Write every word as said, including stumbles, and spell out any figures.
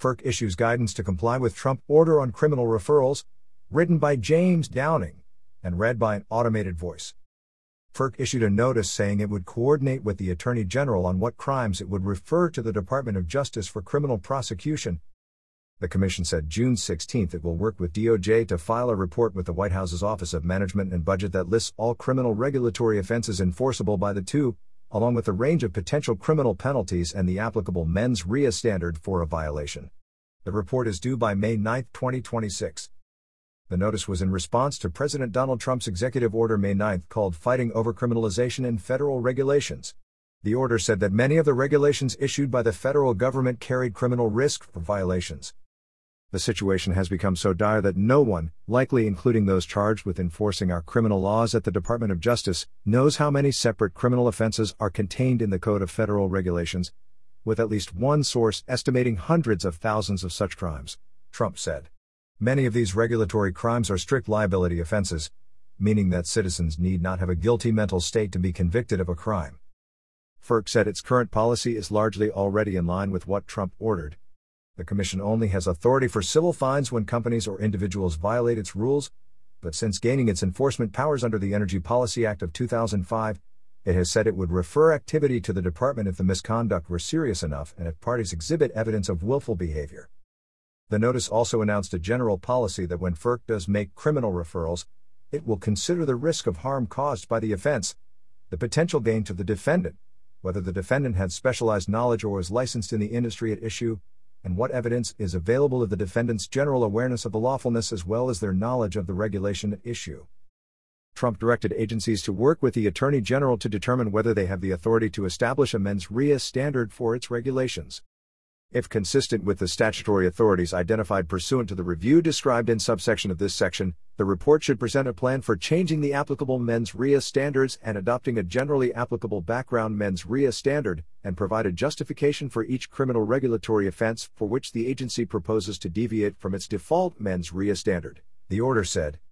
FERC issues guidance to comply with Trump order on criminal referrals, written by James Downing, and read by an automated voice. FERC issued a notice saying it would coordinate with the Attorney General on what crimes it would refer to the Department of Justice for criminal prosecution. The Commission said June sixteenth it will work with D O J to file a report with the White House's Office of Management and Budget that lists all criminal regulatory offenses enforceable by the two, along with a range of potential criminal penalties and the applicable mens rea standard for a violation. The report is due by May ninth, twenty twenty-six. The notice was in response to President Donald Trump's executive order May ninth called Fighting Overcriminalization in Federal Regulations. The order said that many of the regulations issued by the federal government carried criminal risk for violations. The situation has become so dire that no one, likely including those charged with enforcing our criminal laws at the Department of Justice, knows how many separate criminal offenses are contained in the Code of Federal Regulations, with at least one source estimating hundreds of thousands of such crimes, Trump said. Many of these regulatory crimes are strict liability offenses, meaning that citizens need not have a guilty mental state to be convicted of a crime. FERC said its current policy is largely already in line with what Trump ordered. The Commission only has authority for civil fines when companies or individuals violate its rules, but since gaining its enforcement powers under the Energy Policy Act of two thousand five, it has said it would refer activity to the department if the misconduct were serious enough and if parties exhibit evidence of willful behavior. The notice also announced a general policy that when FERC does make criminal referrals, it will consider the risk of harm caused by the offense, the potential gain to the defendant, whether the defendant had specialized knowledge or was licensed in the industry at issue, and what evidence is available of the defendant's general awareness of the lawfulness as well as their knowledge of the regulation at issue. Trump directed agencies to work with the Attorney General to determine whether they have the authority to establish a mens rea standard for its regulations. If consistent with the statutory authorities identified pursuant to the review described in subsection of this section, the report should present a plan for changing the applicable mens rea standards and adopting a generally applicable background mens rea standard, and provide a justification for each criminal regulatory offense for which the agency proposes to deviate from its default mens rea standard, the order said.